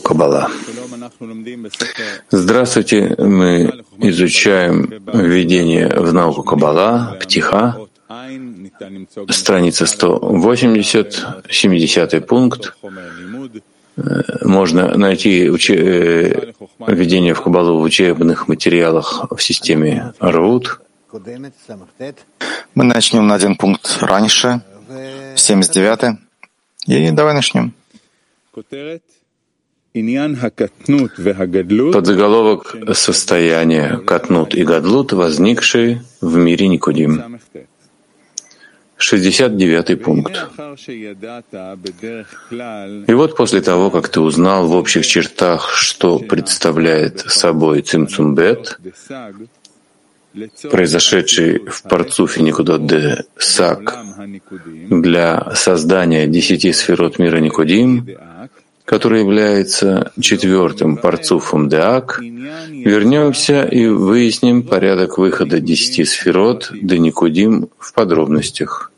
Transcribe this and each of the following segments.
Каббала. Здравствуйте, мы изучаем введение в науку Каббала, Птиха, страница 180, 70 пункт. Можно найти введение в Каббалу в учебных материалах в системе Арвут. Мы начнем на один пункт раньше, 79-й, и давай начнем. Подзаголовок «Состояние Катнут и Гадлут, возникшие в мире Никудим». 69-й пункт. И вот после того, как ты узнал в общих чертах, что представляет собой Цимцум Бет, произошедший в парцуфе Никудот де Сак для создания 10 сферот мира Никудим, который является четвертым парцуфом Деак, вернемся и выясним порядок выхода 10 сферот де Никудим в подробностях.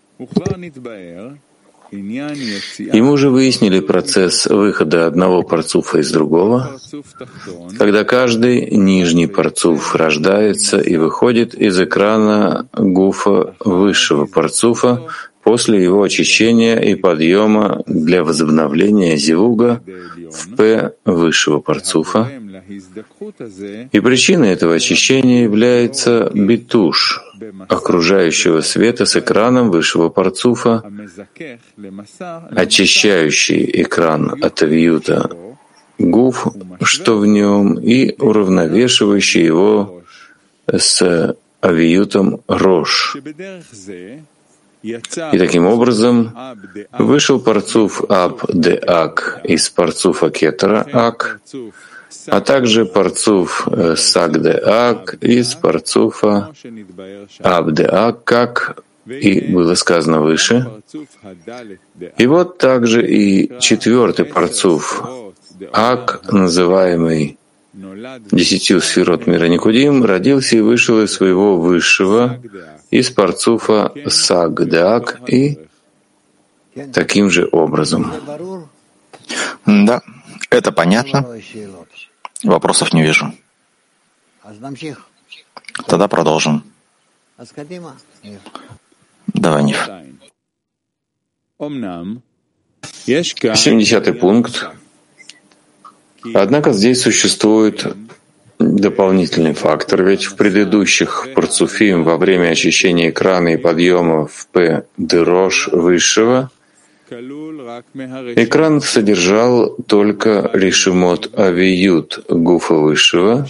И мы уже выяснили процесс выхода одного парцуфа из другого, когда каждый нижний парцуф рождается и выходит из экрана гуфа высшего парцуфа после его очищения и подъема для возобновления зивуга в П высшего парцуфа. И причиной этого очищения является битуш, окружающего света с экраном высшего парцуфа, очищающий экран от авиюта гуф, что в нем, и уравновешивающий его с авиютом рош. И таким образом вышел парцуф Аб де Ак из парцуфа Кетера Ак, а также парцуф Саг де Ак из парцуфа Аб де Ак, как и было сказано выше. И вот также и четвертый парцуф Ак, называемый 10 сферот мира Никудим, родился и вышел из своего высшего, из парцуфа Саг де Ак, и таким же образом. Да, это понятно. Вопросов не вижу. Тогда продолжим. Давай, Ниф. 70-й пункт. Однако здесь существует дополнительный фактор, ведь в предыдущих парцуфим во время очищения экрана и подъема в П Дерош высшего экран содержал только решимот авиют гуфа высшего,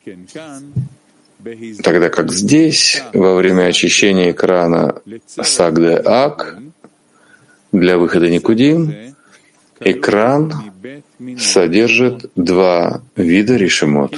тогда как здесь, во время очищения экрана Сагде Ак для выхода Никудим, экран содержит два вида решимот.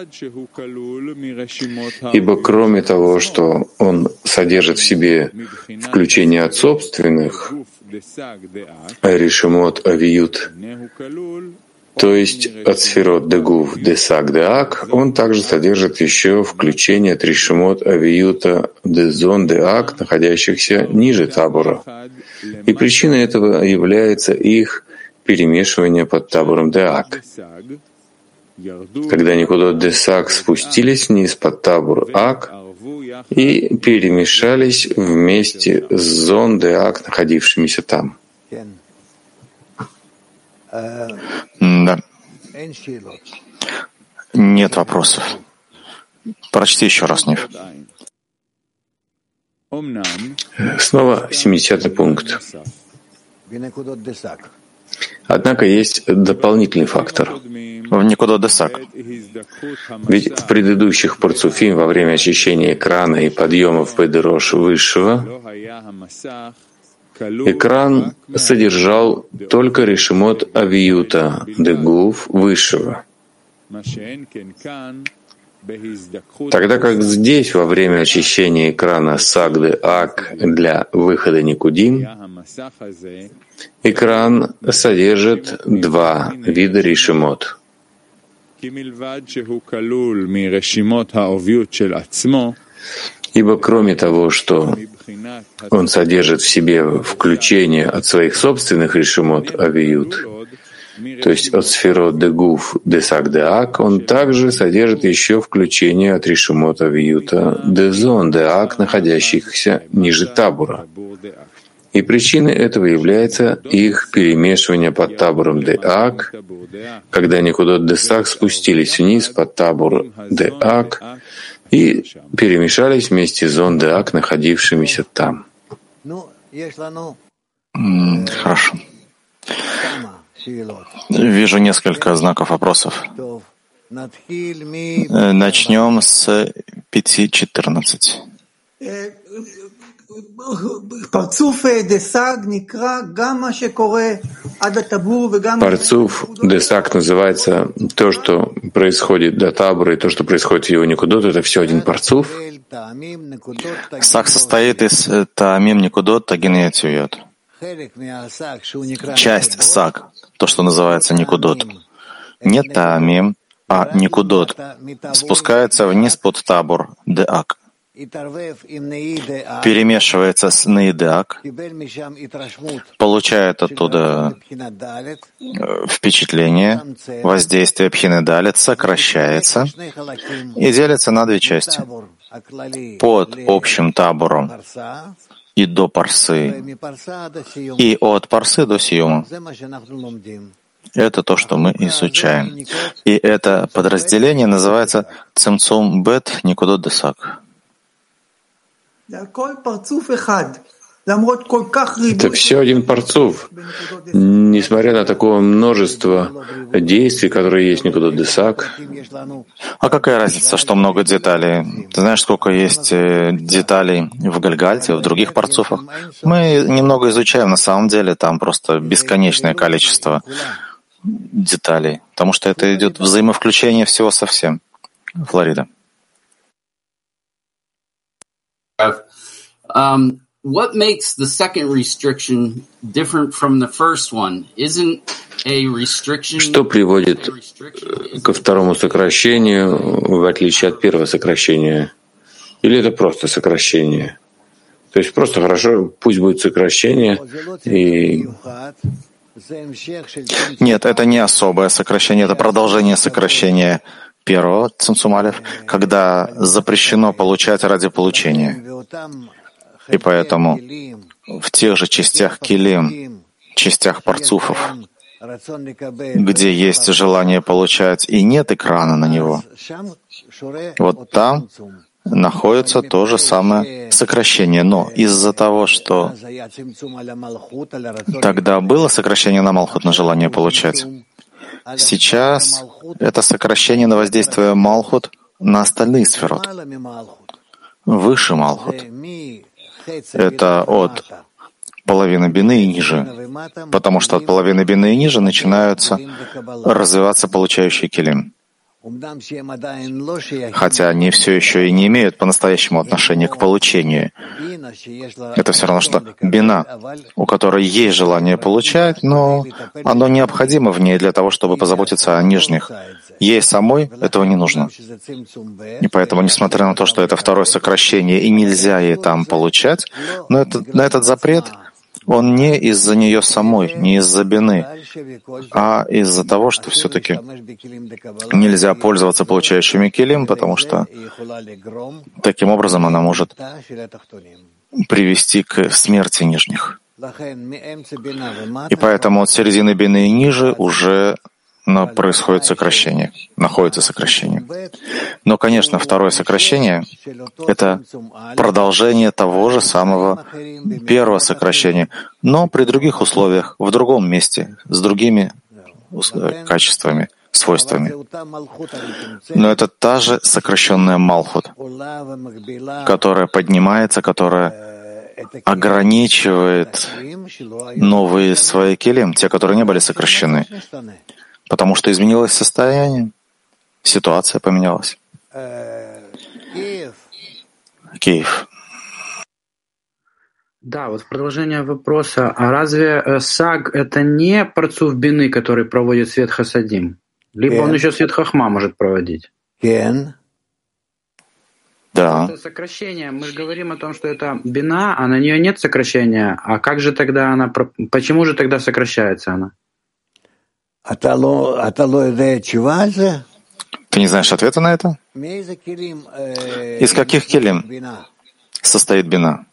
Ибо кроме того, что он содержит в себе включение от собственных решимот авиют, то есть от сферот дегув де саг де ак, он также содержит еще включение от решимот авиюта де зон де ак, находящихся ниже табора. И причиной этого является их перемешивание под табором Деак. Когда Никудот де Сак спустились вниз под табор Ак и перемешались вместе с зон Деак, находившимися там. Да. Нет вопросов. Прочти еще раз, Ниф. Снова 70-й пункт. Однако есть дополнительный фактор. В Никудот де Сак. Ведь в предыдущих парцуфим во время очищения экрана и подъема в Педерош высшего экран содержал только решимот авиюта дегуф высшего. Тогда как здесь во время очищения экрана Сагде Ак для выхода Никудим экран содержит два вида решимот. Ибо кроме того, что он содержит в себе включение от своих собственных решимот авиют, то есть от сферот де гуф де сак де ак, он также содержит еще включение от решимота вьюта де зон де ак, находящихся ниже табура. И причиной этого является их перемешивание под табором де ак, когда никудот де сак спустились вниз под табор де ак и перемешались вместе с зон де ак, находившимися там. Хорошо. Вижу несколько знаков вопросов. Начнем с 5.14. Парцуф десак называется то, что происходит до табора, и то, что происходит в его никудот, это все один парцуф. Сак состоит из таамим никудот, тагин и ацюйот. Часть сак, то, что называется никудот, не таамим, а никудот, спускается вниз под табор деак, перемешивается с неидеак, получает оттуда впечатление, воздействие пхинедалит, сокращается и делится на две части. Под общим табором и до парсы, и от парсы до сиюма. Это то, что мы изучаем. И это подразделение называется цимцум бет никудот десак. Это все один парцуф, несмотря на такое множество действий, которые есть никудот десак. А какая разница, что много деталей? Ты знаешь, сколько есть деталей в Гальгальте, в других парцуфах? Мы немного изучаем, на самом деле там просто бесконечное количество деталей, потому что это идет взаимовключение всего со всем. Флорида. What makes the second restriction different from the first one? Isn't a restriction? Что приводит ко второму сокращению, в отличие от первого сокращения? Или это просто сокращение? То есть просто хорошо, пусть будет сокращение и... Нет, это не особое сокращение, это продолжение сокращения первого цимцум алеф, когда запрещено получать ради получения. И поэтому в тех же частях килим, частях парцуфов, где есть желание получать и нет экрана на него, вот там находится то же самое сокращение. Но из-за того, что тогда было сокращение на малхут, на желание получать, сейчас это сокращение на воздействие малхут на остальные сферот, выше малхут. Это от половины бины и ниже, потому что от половины бины и ниже начинаются развиваться получающие килим. Хотя они все еще и не имеют по-настоящему отношения к получению. Это все равно, что бина, у которой есть желание получать, но оно необходимо в ней для того, чтобы позаботиться о нижних. Ей самой этого не нужно. И поэтому, несмотря на то, что это второе сокращение и нельзя ей там получать, но этот запрет, он не из-за нее самой, не из-за бины, а из-за того, что все-таки нельзя пользоваться получающими килим, потому что таким образом она может привести к смерти нижних. И поэтому от середины бины и ниже уже происходит сокращение, находится сокращение. Но, конечно, второе сокращение — это продолжение того же самого первого сокращения, но при других условиях, в другом месте, с другими качествами, свойствами. Но это та же сокращенная малхут, которая поднимается, которая ограничивает новые свои килим, те, которые не были сокращены. Потому что изменилось состояние, ситуация поменялась. Киев. Да, вот в продолжение вопроса. А разве саг — это не парцуф бины, который проводит свет хасадим? Либо он еще свет хахма может проводить? Да. Это сокращение. Мы же говорим о том, что это бина, а на нее нет сокращения. А как же тогда она... Почему же тогда сокращается она? Ты не знаешь ответа на это? Из каких келим состоит бина?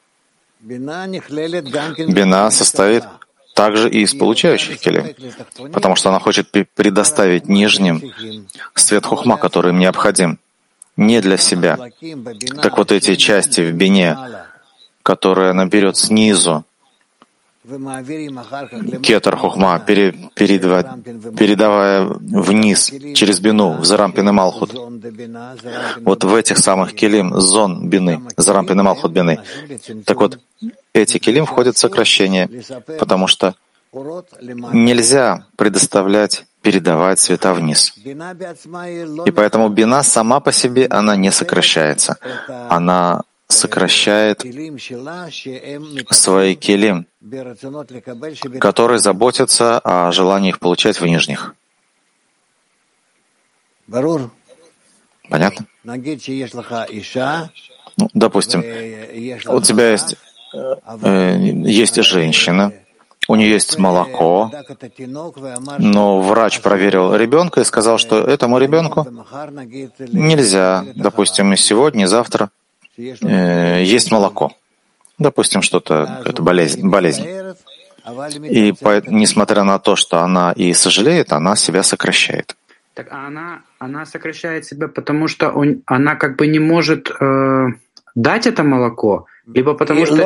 Бина состоит также и из получающих келим, потому что она хочет предоставить нижним свет хухма, который им необходим, не для себя. Так вот эти части в бине, которые она берет снизу, кетер хухма, передавая вниз через бину в зарампин и малхут. Вот в этих самых келим зон бины, зарампин и малхут бины. Так вот, эти келим входят в сокращение, потому что нельзя передавать света вниз. И поэтому бина сама по себе, она не сокращается. Она сокращает свои келим, которые заботятся о желании их получать в нижних. Понятно? Ну, допустим, у тебя есть женщина, у нее есть молоко, но врач проверил ребенка и сказал, что этому ребенку нельзя, допустим, и сегодня, и завтра есть молоко. Допустим, это болезнь. И несмотря на то, что она и сожалеет, она себя сокращает. Так она сокращает себя, потому что она как бы не может дать это молоко, либо потому что...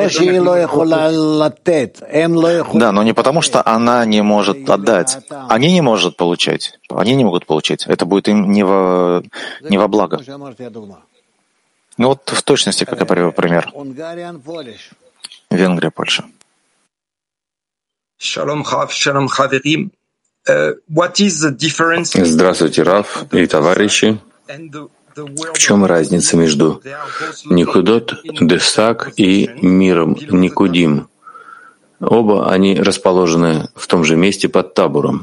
Да, но не потому что она не может отдать. Они не могут получать. Это будет им не во благо. Ну вот в точности, как я привел пример. Венгрия, Польша. Здравствуйте, Рав и товарищи. В чем разница между Никудот Десак и миром Никудим? Оба они расположены в том же месте под табором.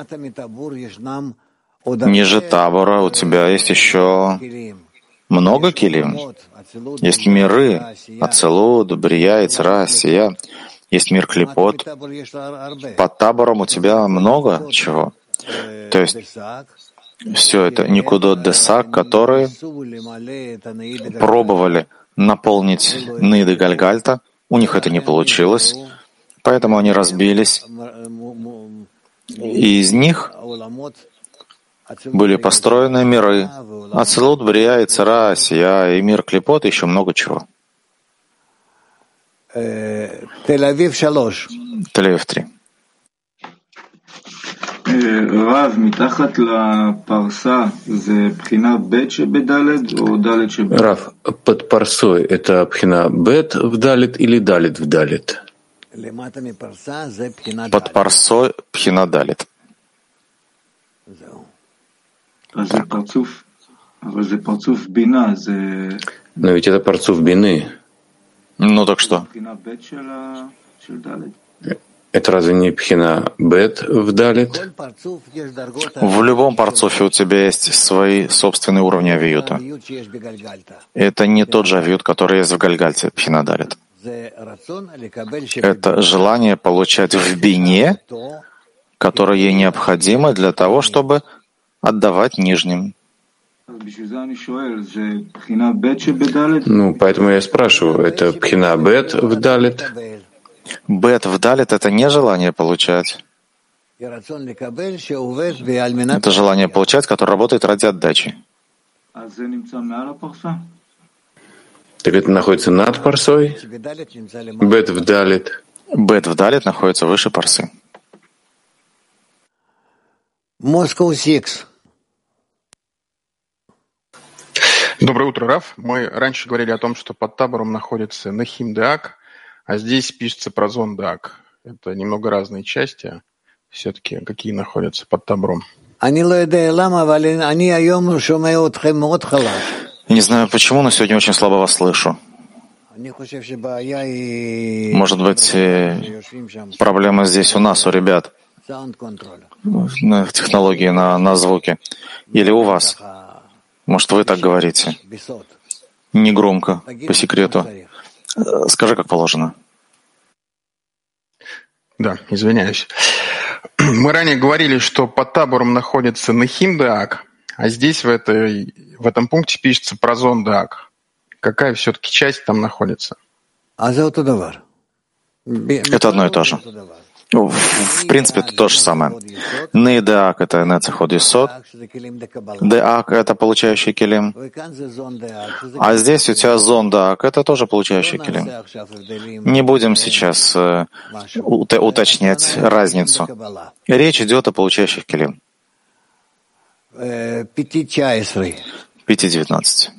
Ниже табора у тебя есть еще много килим. Есть миры Ацелут, Брия, Ицра, Сия. Есть мир Клипот. Под табором у тебя много чего. То есть все это Никудот Десак, которые пробовали наполнить Ниды Гальгальта. У них это не получилось, поэтому они разбились. И из них были построены миры Ацелут, Брия, Ицра, Сия и мир Клипот, и еще много чего. Тель-Авив 3. Рав, под парсой это пхина бет в далит или далит в далит? Под парсой пхина далит. Но ведь это парцуф бины. Ну так что? Это разве не пхина бет в далит? В любом парцуфе у тебя есть свои собственные уровни авиюта. Это не тот же авиют, который есть в Гальгальте, пхина далит. Это желание получать в бине, которое ей необходимо для того, чтобы отдавать нижним. Ну, поэтому я спрашиваю, это пхина бет в далит? Бет в далит — это не желание получать. Это желание получать, которое работает ради отдачи. Так это находится над парсой? Бет в далит? Бет в далит находится выше парсы. Moscow 6. Доброе утро, Раф. Мы раньше говорили о том, что под табором находится Нахим Деак, а здесь пишется про зон Деак. Это немного разные части. Все-таки какие находятся под табором? Не знаю почему, но сегодня очень слабо вас слышу. Может быть, проблема здесь у нас, у ребят, в технологии на звуки. Или у вас. Может, вы так говорите? Не громко, по секрету. Скажи, как положено. Да, извиняюсь. Мы ранее говорили, что под табором находится Нехим Деак, а здесь в этом пункте пишется Празон Деак. Какая все-таки часть там находится? Это одно и то же. В принципе, это то же самое. Нейдеак — это Нецеход Йесод, Деак — это получающий килим, а здесь у тебя Зон Деак — это тоже получающий килим. Не будем сейчас уточнять разницу. Речь идет о получающих килим. 5.19.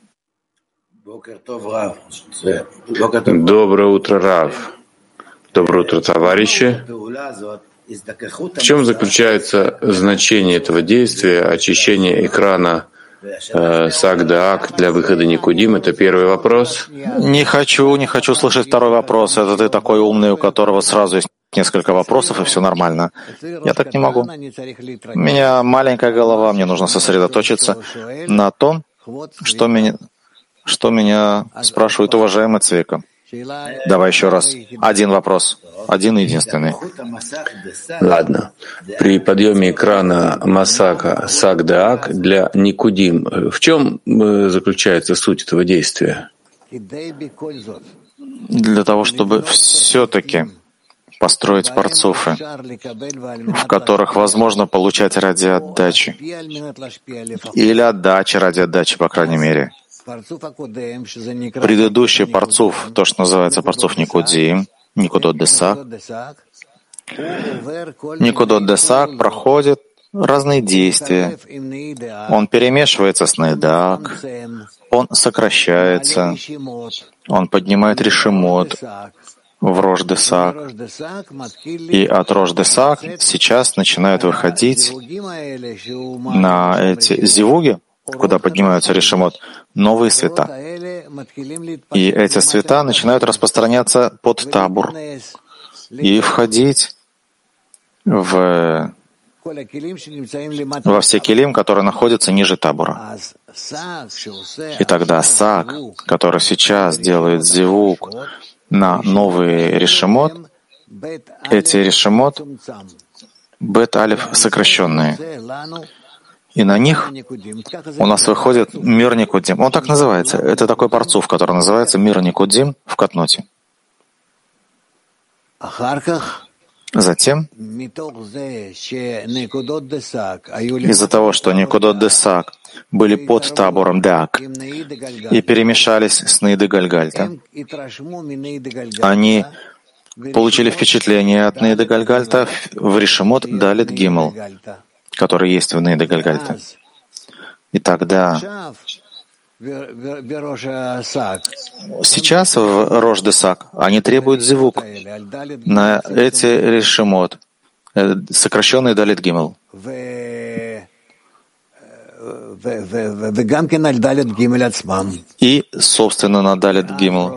Доброе утро, Рав. Доброе утро, товарищи. В чем заключается значение этого действия, очищение экрана Саг-Деак для выхода Никудим? Это первый вопрос. Не хочу слышать второй вопрос. Это ты такой умный, у которого сразу есть несколько вопросов, и все нормально. Я так не могу. У меня маленькая голова, мне нужно сосредоточиться на том, что меня спрашивает уважаемый Цвика. Давай еще раз. Один вопрос. Один и единственный. Ладно. При подъеме экрана Масака Саг-Деак для Никудим, в чем заключается суть этого действия? Для того, чтобы все-таки построить парцуфы, в которых возможно получать ради отдачи. Или отдачи ради отдачи, по крайней мере. Предыдущий парцуф, то, что называется парцуф Никудим, Никудот Десак. Никудот Десак проходит разные действия. Он перемешивается с Нейдак, он сокращается, он поднимает решимот в Рош Десак. И от Рош Десак сейчас начинают выходить на эти зивуги, куда поднимаются решимот, новые света. И эти света начинают распространяться под табур и входить во все килим, которые находятся ниже табура. И тогда Саг, который сейчас делает зивук на новые решимот, эти решимот бет-алиф сокращенные. И на них у нас выходит мир Никудим. Он так называется. Это такой парцуф, который называется мир Никудим в Катноте. Затем, из-за того, что Никудот Десак были под табором Деак и перемешались с Нейды Гальгальта, они получили впечатление от Нейды Гальгальта в решимот Далит Гимл, который есть в Нейде Гальгальте. И тогда сейчас в Рош Десак они требуют зивук на эти решимот, сокращенный Далит Гимл. И, собственно, на Далит Гимл.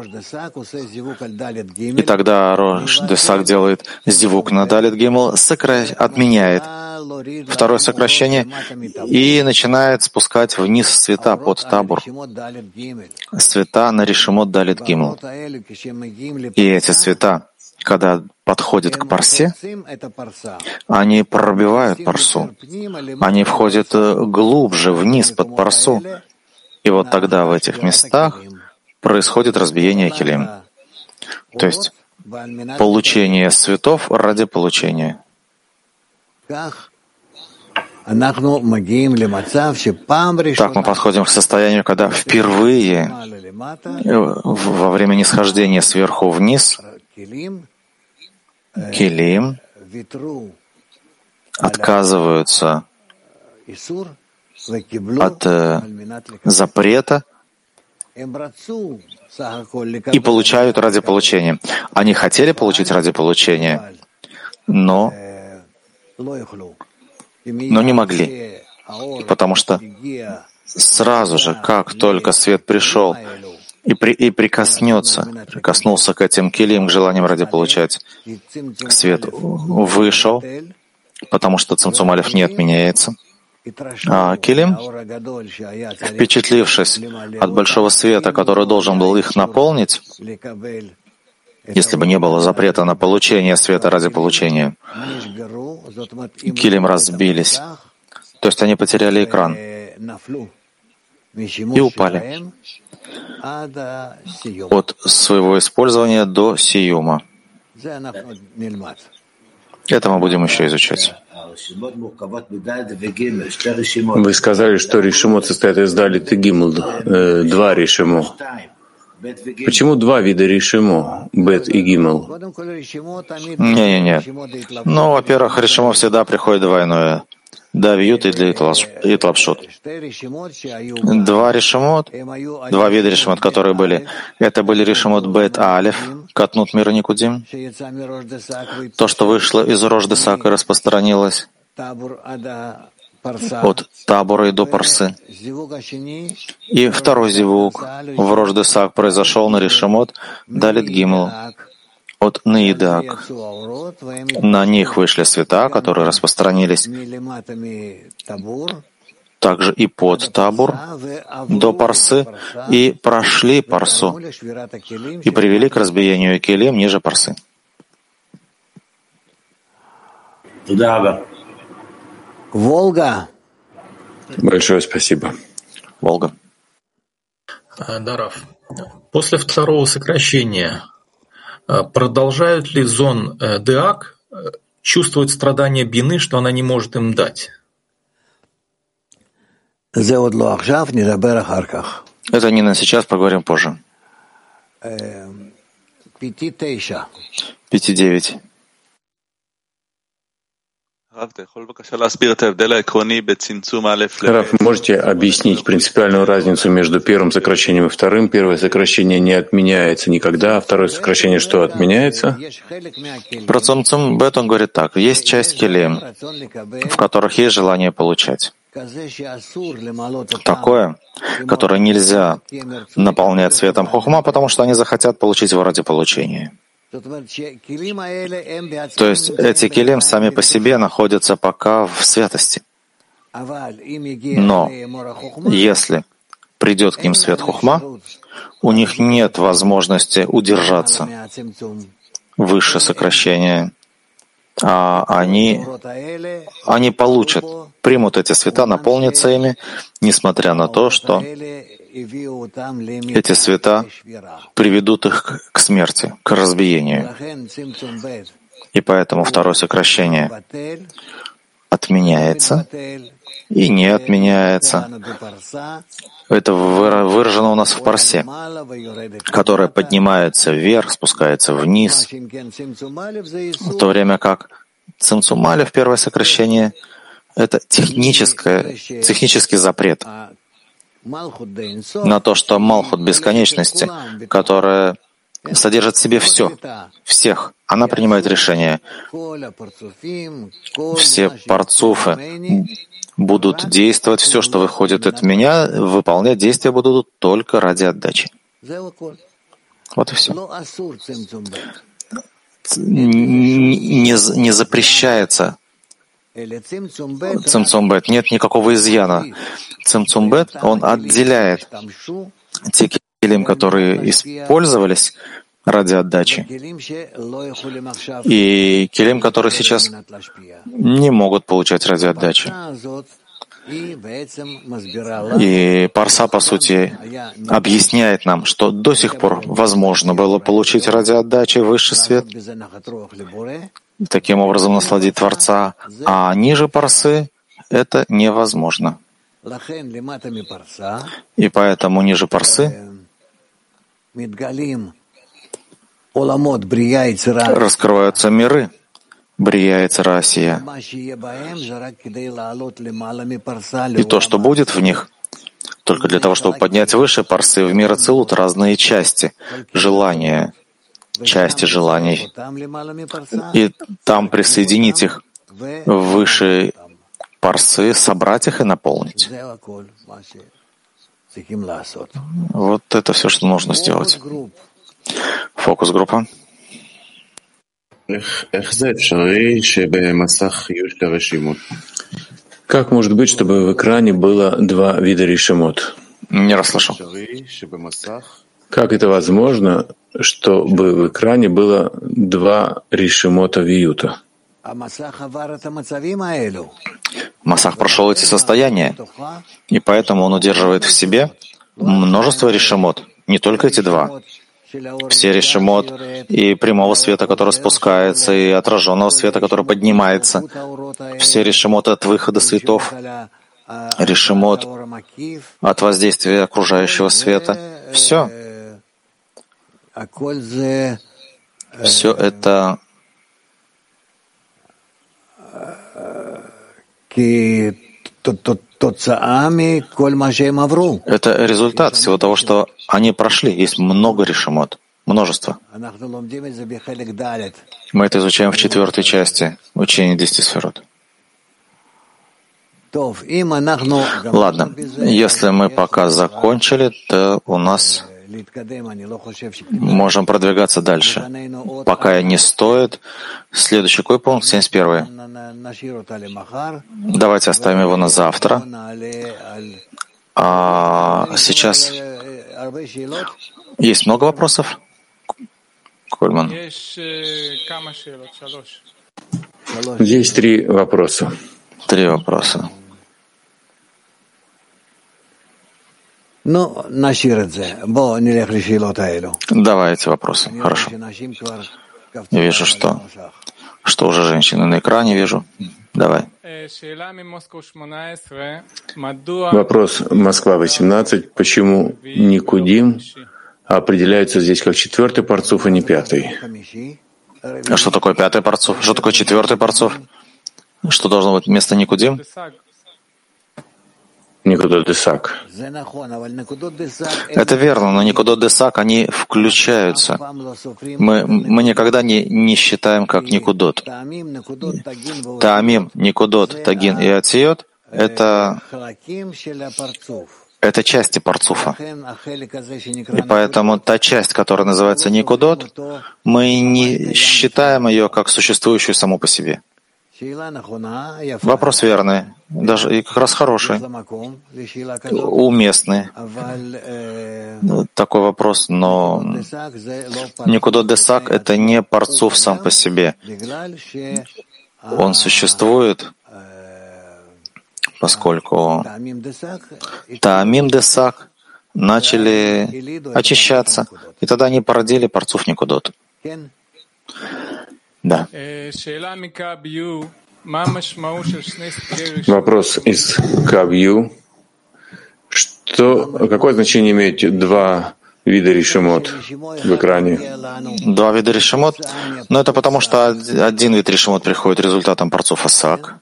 И тогда Рош Десак делает зивук на Далит Гимл, отменяет второе сокращение и начинает спускать вниз света под табур. Света на решимот Далит Гимл. И эти света, когда подходят к парсе, они пробивают парсу. Они входят глубже вниз под парсу. И вот тогда в этих местах происходит разбиение килим. То есть получение светов ради получения. Так мы подходим к состоянию, когда впервые во время нисхождения сверху вниз килим отказываются от запрета и получают ради получения. Они хотели получить ради получения, но не могли, потому что сразу же, как только свет пришел и прикоснулся к этим килим, к желаниям ради получать, свет вышел, потому что цимцум алеф не отменяется. А килим, впечатлившись от большого света, который должен был их наполнить, Если бы не было запрета на получение света ради получения, килим разбились, то есть они потеряли экран и упали от своего использования до сиюма. Это мы будем еще изучать. Вы сказали, что решимот состоит из далит и гимл, два решимо. Почему два вида решимо, бет и гимл? Не. Ну, во-первых, решимо всегда приходит двойное. Да, вьют и тлапшут. Два вида решимот, которые были. Это были решимот бет алеф, катнут мира никудим. То, что вышло из рождесака и распространилось от табора и до парсы. И второй зивук в рождесак произошел на решимот далит гимл. От Наидак. На них вышли света, которые распространились также и под табур до парсы, и прошли парсу, и привели к разбиению келим ниже парсы. Волга. Большое спасибо. Волга. Дарав. После второго сокращения продолжают ли зон Деак чувствовать страдания бины, что она не может им дать? Это не на сейчас, поговорим позже. 5.9. Раф, можете объяснить принципиальную разницу между первым сокращением и вторым? Первое сокращение не отменяется никогда, а второе сокращение что отменяется? Про Цумцум Бет он говорит так. Есть часть келим, в которых есть желание получать. Такое, которое нельзя наполнять светом хохма, потому что они захотят получить его ради получения. То есть эти келим сами по себе находятся пока в святости. Но если придет к ним свет хохма, у них нет возможности удержаться выше сокращения, а они получат, примут эти света, наполнятся ими, несмотря на то, что эти света приведут их к смерти, к разбиению. И поэтому второе сокращение отменяется и не отменяется. Это выражено у нас в парсе, которая поднимается вверх, спускается вниз, в то время как Цимцум алеф, первое сокращение, это технический запрет на то, что Малхут бесконечности, которая содержит в себе всех, она принимает решение. Все парцуфы будут действовать, все, что выходит от меня, выполнять действия будут только ради отдачи. Вот и все. Не запрещается Цимцум Бет, нет никакого изъяна. Цимцум Бет, он отделяет те келим, которые использовались ради отдачи, и келим, которые сейчас не могут получать ради отдачи. И парса, по сути, объясняет нам, что до сих пор возможно было получить ради отдачи высший свет, и таким образом насладить Творца, а ниже парсы это невозможно. И поэтому ниже парсы раскрываются миры, Брия и Царасия. И то, что будет в них, только для того, чтобы поднять выше парсы, в мир Ацилут разные части, желания, части желаний. И там присоединить их выше парсы, собрать их и наполнить. Вот это все, что нужно сделать. Фокус-группа. Как может быть, чтобы в экране было два вида решимот? Не расслышал. Как это возможно, чтобы в экране было два решемота виюта. Масах прошел эти состояния, и поэтому он удерживает в себе множество решемот, не только эти два. Все решемот и прямого света, который спускается, и отраженного света, который поднимается, все решемот от выхода светов, решемот от воздействия окружающего света. Все это результат всего того, что они прошли. Есть много решемот, множество. Мы это изучаем в 4 части учения 10 сферот. Ладно, если мы пока закончили, то у нас можем продвигаться дальше. Пока не стоит. Следующий какой пункт? 71. Давайте оставим его на завтра. А сейчас есть много вопросов? Кольман. Есть 3 вопроса. 3 вопроса. Давайте вопросы. Хорошо. Я вижу, что уже женщины на экране вижу. Давай. Вопрос Москва 18. Почему Никудим определяется здесь как 4-й парцуф, а не 5-й? А что такое 5-й парцуф? Что такое 4-й парцуф? Что должно быть вместо Никудим? Никудот Десак. Это верно, но Никудот Десак, они включаются. Мы никогда не считаем как Никудот. Таамим, Никудот, Тагин и Ациот — это части парцуфа. И поэтому та часть, которая называется Никудот, мы не считаем ее как существующую саму по себе. Вопрос верный, даже и как раз хороший, уместный. Такой вопрос, но Никудот Десак — это не парцуф сам по себе. Он существует, поскольку Таамим Десак начали очищаться, и тогда они породили парцуф Никудот. Да. Вопрос из Кабью. Какое значение имеют 2 вида решемот в экране? 2 вида решемот? Но это потому, что один вид решемот приходит результатом парцуфа Сак,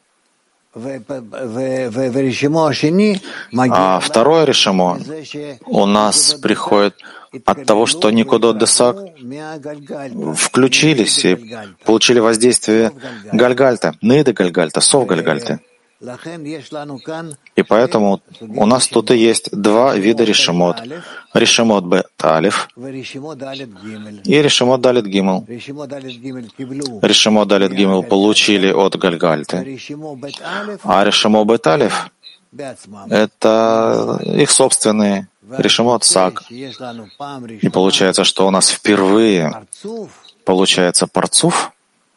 а второе решемо у нас приходит от того, что Никудот Десак включились и получили воздействие Гальгальта, Ниды Гальгальта, Сов Гальгальты. И поэтому у нас тут и есть 2 вида решемот. Решемот Бет Алиф и решемот Далет Гимел. Решемот Далет Гимел получили от Гальгальты, а решемот Бет Алиф — это их собственные. Решемот Сак. И получается, что у нас впервые получается парцуф,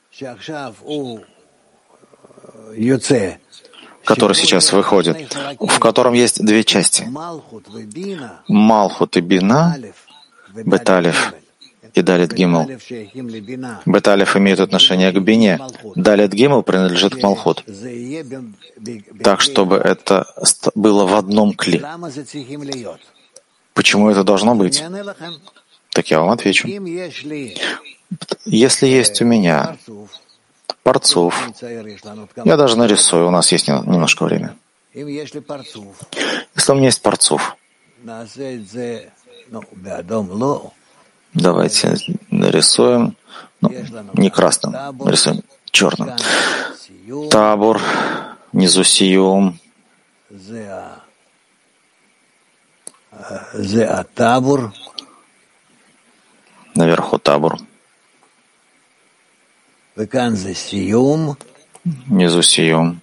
который сейчас выходит, в котором есть 2 части. Малхут и Бина, Бет-Алиф и Далет Гимел. Бет-Алиф имеет отношение к Бине, Далет Гимел принадлежит к Малхут. Так, чтобы это было в одном кли. Почему это должно быть? Так я вам отвечу. Если есть у меня парцуф, я даже нарисую, у нас есть немножко времени. Если у меня есть парцуф, давайте нарисуем, не красным, нарисуем черным. Табур, внизу сиюм. Наверху табур. Внизу сиюм.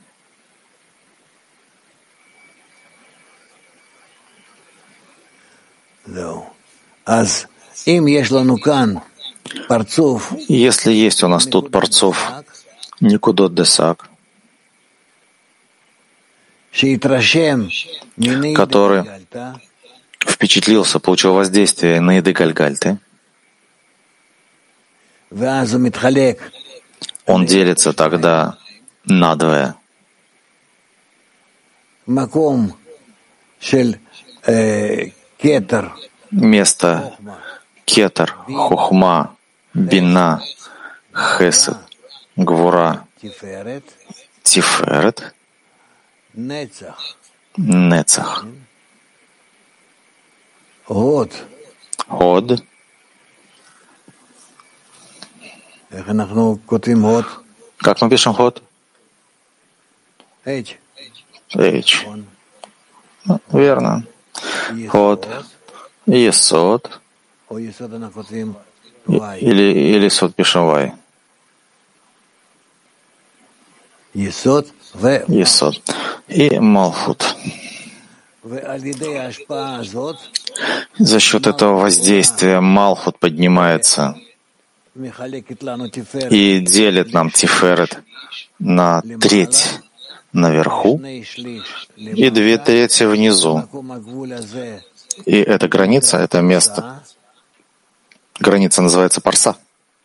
Если есть у нас тут парцуф Никудот Десак, который впечатлился, получил воздействие на еды Гальгальты, он делится тогда надвое. Место кетер, хухма, бина, хесед, гвура, тиферет, нецах, ход. Как мы пишем ход? H. Верно. Ход. Есод. Или сод пишем Y. Есод. И Малхут. За счет этого воздействия Малхут поднимается и делит нам Тиферет на треть наверху и 2/3 внизу. И эта граница, это место, граница называется парса.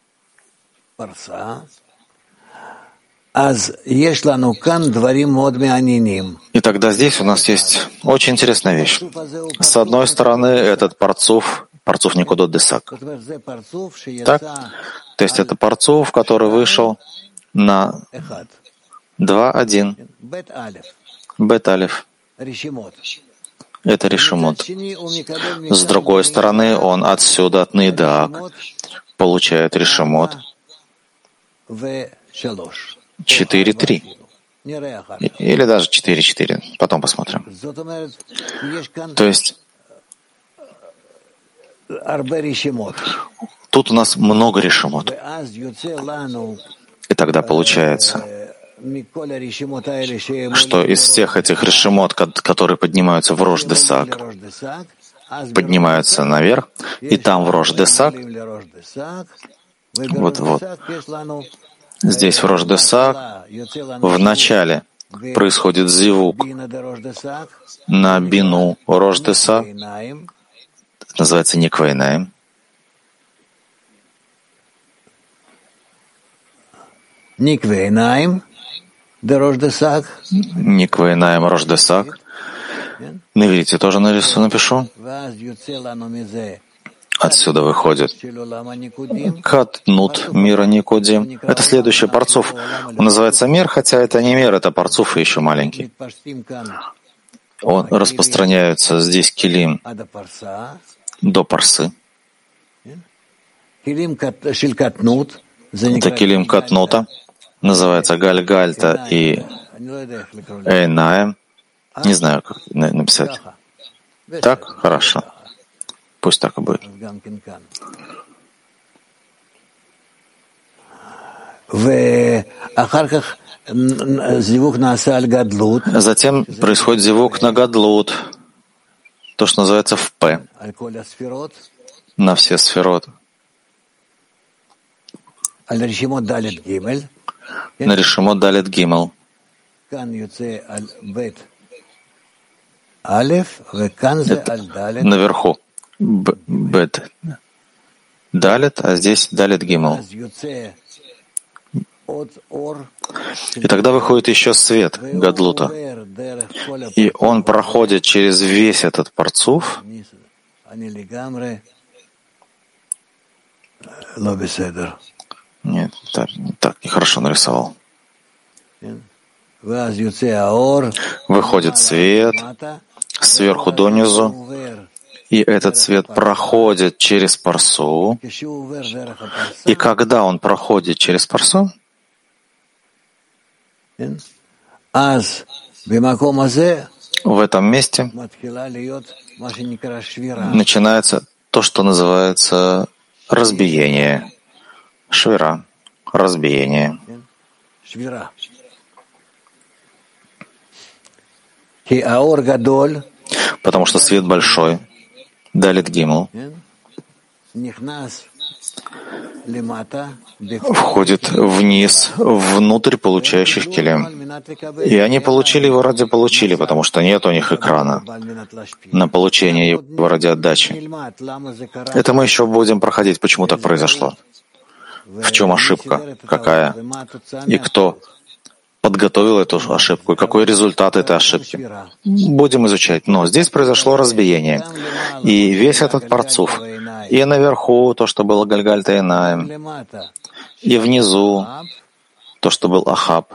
И тогда здесь у нас есть очень интересная вещь. С одной стороны, этот парцуф Никудот Десак. Так? То есть это парцуф, который вышел на 2-1. Бет-алев. Это решимот. С другой стороны, он отсюда, от Нейдаак, получает решимот 4-3. Или даже 4-4. Потом посмотрим. То есть тут у нас много решимот. И тогда получается, что из всех этих решимот, которые поднимаются в Рош-Десак, поднимаются наверх, и там в Рош-Десак, вот, здесь в Рош-Десак, в начале происходит зивук на бину Рош-Десак, это называется Никвейнаим. Никвейнаим Рош-Десак. На иврите тоже напишу. Отсюда выходит Катнут мира Никодим. Это следующий парцуф. Он называется мир, хотя это не мир, это парцуф и еще маленький. Он распространяется здесь килим до парсы. Это килим Катнута. Называется Гальгальта и Эйнаем. Не знаю, как написать. Так? Хорошо. Пусть так и будет. Затем происходит зивук на гадлут, то, что называется в П, на все сферот. На решимот далет гимел. Это наверху бет далет, а здесь далет гимел. И тогда выходит еще свет гадлута, и он проходит через весь этот парцуф. Нет, так нехорошо нарисовал. Выходит свет сверху донизу, и этот свет проходит через парсу. И когда он проходит через парсу, в этом месте начинается то, что называется разбиение. Швира. Разбиение. Потому что свет большой. Далит гимл. входит вниз, внутрь получающих келим. И они получили его получили, потому что нет у них экрана на получение его ради отдачи. Это мы еще будем проходить, почему так произошло. В чем ошибка, какая, и кто подготовил эту ошибку, и какой результат этой ошибки. Будем изучать. Но здесь произошло разбиение. И весь этот парцуф, и наверху то, что было Гальгальта Инаим, и внизу то, что был Ахаб.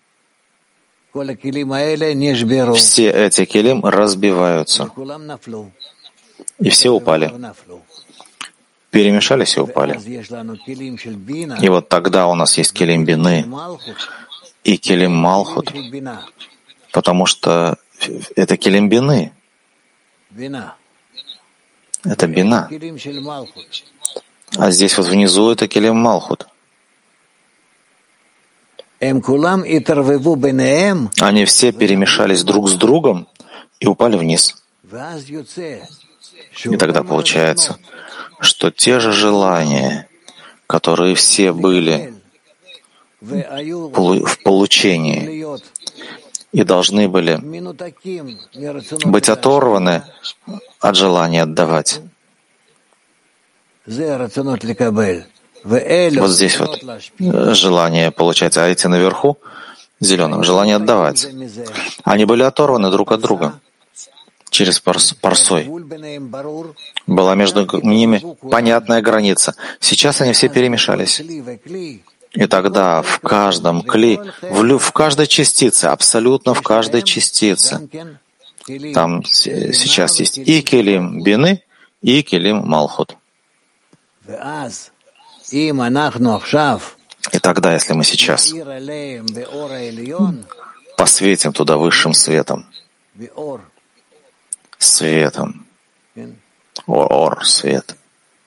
Все эти келим разбиваются. И все упали. Перемешались и упали. И вот тогда у нас есть келим бины и келим малхут, потому что это келим бины. Это бина. А здесь вот внизу это келим малхут. Они все перемешались друг с другом и упали вниз. И тогда получается, что те же желания, которые все были в получении и должны были быть оторваны от желания отдавать. Вот здесь вот желание получать, а эти наверху, зеленым, желание отдавать. Они были оторваны друг от друга через парсой. Была между ними понятная граница. Сейчас они все перемешались. И тогда в каждом кли, в каждой частице, абсолютно в каждой частице, там сейчас есть и келим бины, и келим малхут. И тогда, если мы сейчас посветим туда высшим светом, свет,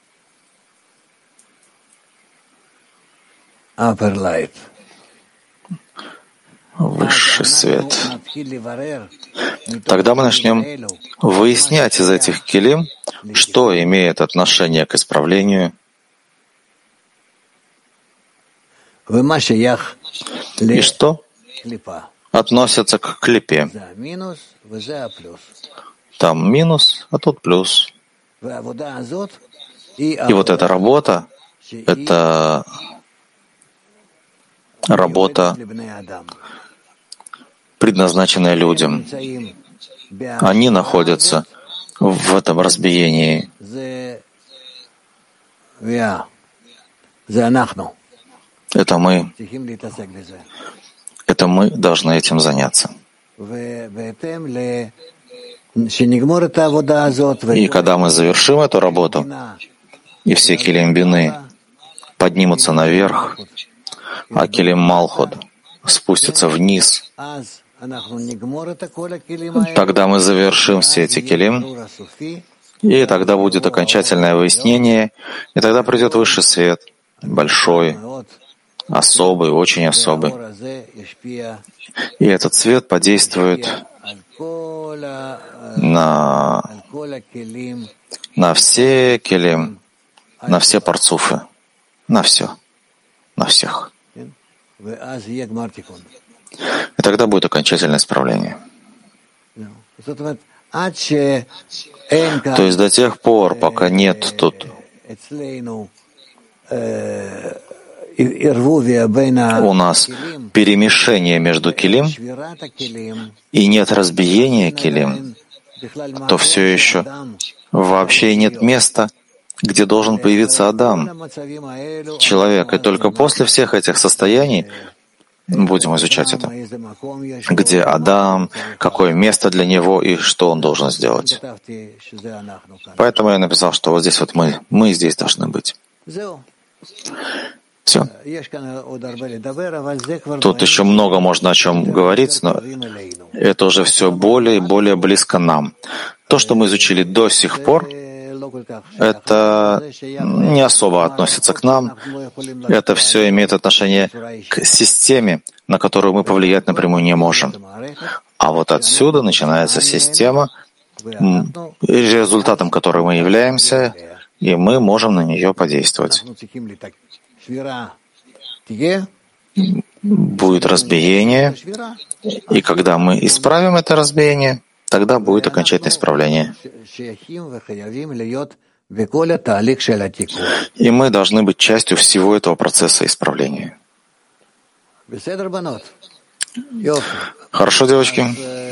высший свет, тогда мы начнем выяснять из этих келим, что имеет отношение к исправлению, и что относится к клипе. Там минус, а тут плюс. И вот эта работа, это работа, предназначенная людям. Они находятся в этом разбиении. Это мы должны этим заняться. И когда мы завершим эту работу, и все келим бины поднимутся наверх, а келим малхут спустятся вниз, тогда мы завершим все эти келим, и тогда будет окончательное выяснение, и тогда придет высший свет, большой, особый, очень особый. И этот свет подействует на все келим, на все парцуфы, на все, на всех. И тогда будет окончательное исправление. То есть до тех пор, пока нет тут у нас перемешение между келим и нет разбиения келим, то все еще вообще нет места, где должен появиться Адам, человек. И только после всех этих состояний будем изучать это. Где Адам, какое место для него и что он должен сделать. Поэтому я написал, что вот здесь вот мы здесь должны быть. Все. Тут еще много можно о чем говорить, но это уже все более и более близко нам. То, что мы изучили до сих пор, это не особо относится к нам. Это все имеет отношение к системе, на которую мы повлиять напрямую не можем. А вот отсюда начинается система, результатом которой мы являемся, и мы можем на нее подействовать. Будет разбиение, и когда мы исправим это разбиение, тогда будет окончательное исправление. И мы должны быть частью всего этого процесса исправления. Хорошо, девочки?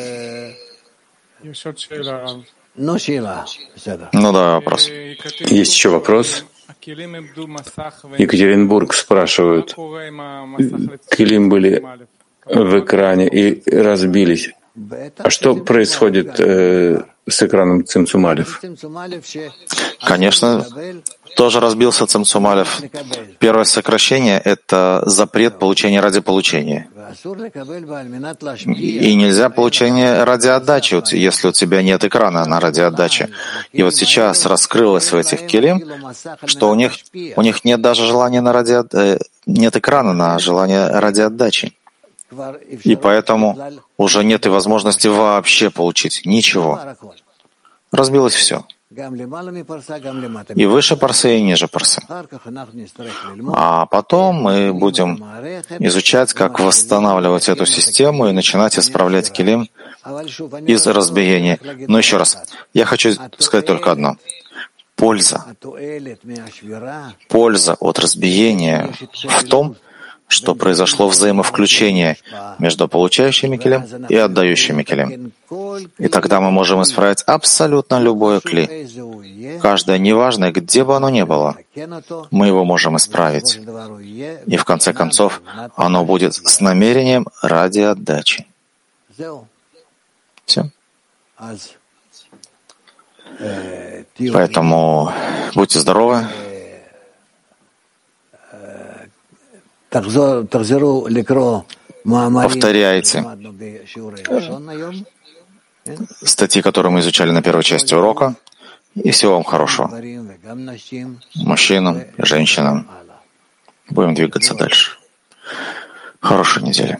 Ну да, вопрос. Есть еще вопрос. Екатеринбург спрашивают. Килим были в экране и разбились. А что происходит с экраном Цимцум Алеф? Конечно, тоже разбился Цимцум Алеф. Первое сокращение — это запрет получения ради получения. И нельзя получение ради отдачи, если у тебя нет экрана на радиоотдаче. И вот сейчас раскрылось в этих килим, что у них нет даже желания на нет экрана на желание радиоотдачи. И поэтому уже нет и возможности вообще получить ничего. Разбилось все. И выше парсы, и ниже парсы. А потом мы будем изучать, как восстанавливать эту систему и начинать исправлять килим из разбиения. Но еще раз, я хочу сказать только одно. Польза от разбиения в том, что произошло взаимовключение между получающими килим и отдающими килим. И тогда мы можем исправить абсолютно любое кли. Каждое, неважно, где бы оно ни было, мы его можем исправить. И в конце концов, оно будет с намерением ради отдачи. Все. Поэтому будьте здоровы. Повторяйте статьи, которые мы изучали на первой части урока, и всего вам хорошего. Мужчинам и женщинам. Будем двигаться дальше. Хорошей недели.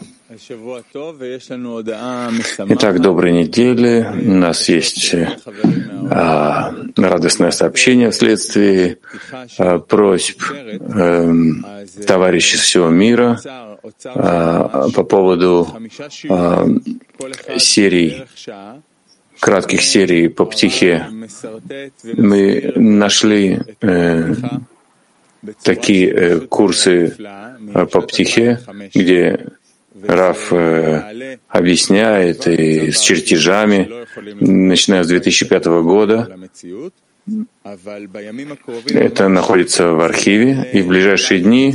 Итак, доброй недели. У нас есть радостное сообщение вследствие просьб товарищей всего мира по поводу кратких серий по птихе. Мы нашли такие курсы по птихе, где Рав объясняет и с чертежами, начиная с 2005 года. Это находится в архиве, и в ближайшие дни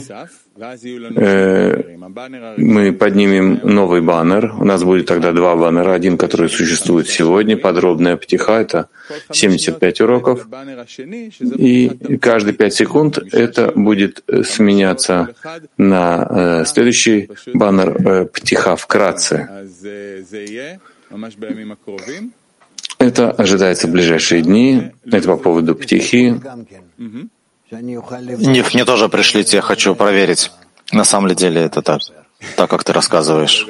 мы поднимем новый баннер. У нас будет тогда два баннера. Один, который существует сегодня, подробная птиха, это 75 уроков. И каждые 5 секунд это будет сменяться на следующий баннер птиха вкратце. Это ожидается в ближайшие дни. Это по поводу птихи. Ниф, мне тоже пришлите, я хочу проверить. На самом деле это так как ты рассказываешь.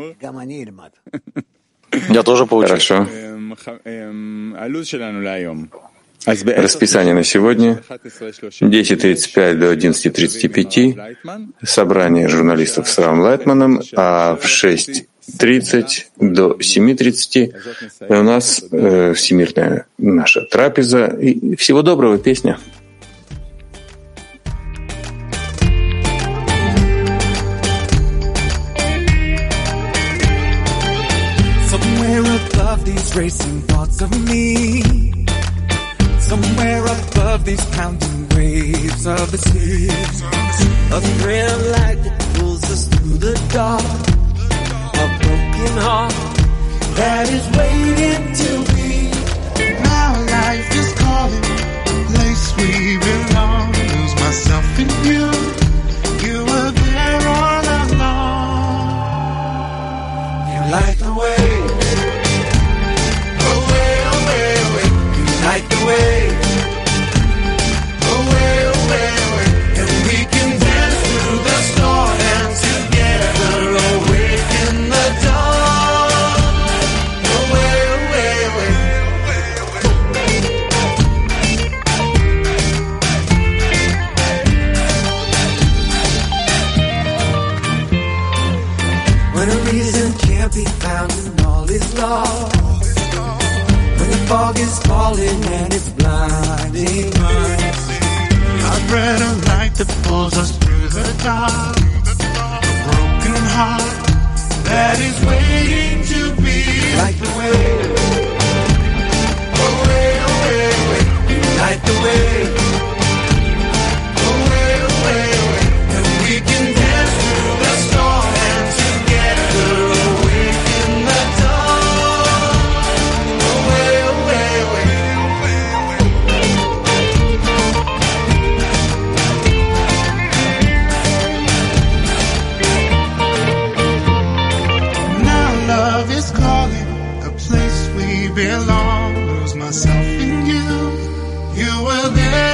Я тоже поучусь. Хорошо. Расписание на сегодня. 10:35 до 11:35. Собрание журналистов с Равом Лайтманом, а в 6:30 до 7:30 у нас всемирная наша трапеза. И всего доброго, песня. These racing thoughts of me, somewhere above these pounding waves of the sea, a thrill like that pulls us through the dark, a broken heart that is waiting to be. Our life is calling, place we belong. Lose myself in you, you were there all along. You like the way. Like the way, away, away, away, and we can dance through the storm and together awake in the dawn. Away, away, away. fog is falling and it's blinding us. A brighter light that pulls us through the dark. A broken heart that is waiting to be like the wave. Away, away, away, like the wave. Away, away, away, and we can dance through the storm and together awake in the dawn. Away, away, away. Now love is calling, a place we belong. Lose myself in you. You were there.